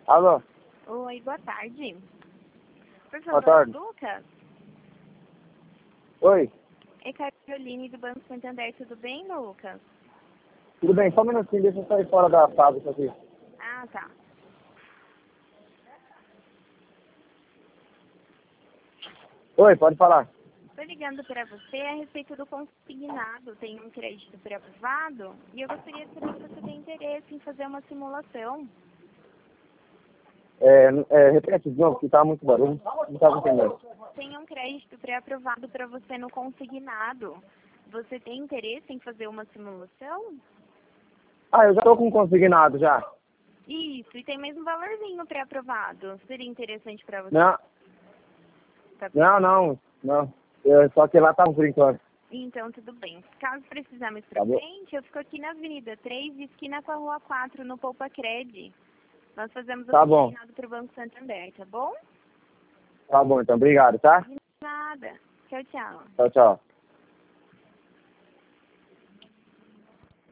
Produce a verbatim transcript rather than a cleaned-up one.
Alô? Oi, boa tarde. Por Boa favor, tarde. Lucas? Oi? É Caroline do Banco Santander, tudo bem, Lucas? Tudo bem, só um minutinho, deixa eu sair fora da fábrica aqui. Ah, tá. Oi, pode falar. Estou ligando para você a respeito do consignado. Tem um crédito pré-aprovado e eu gostaria de saber se você tem interesse em fazer uma simulação. É, é, repete de novo, que tá muito barulho. Não tava entendendo. Tem um crédito pré-aprovado para você no consignado. Você tem interesse em fazer uma simulação? Ah, eu já tô com consignado já. Isso, e tem mesmo valorzinho pré-aprovado. Seria interessante para você? Não, Tá. não, não, não. É, só que lá tá por enquanto. Então, tudo bem. Caso precisar mais pra Tá bom? frente, eu fico aqui na Avenida três, esquina com a Rua quatro, no Poupa Cred. Nós fazemos o Tá bom. consignado para o Banco Santander, tá bom? Tá bom, então, obrigado, tá? De nada. Tchau, tchau. Tchau, tchau.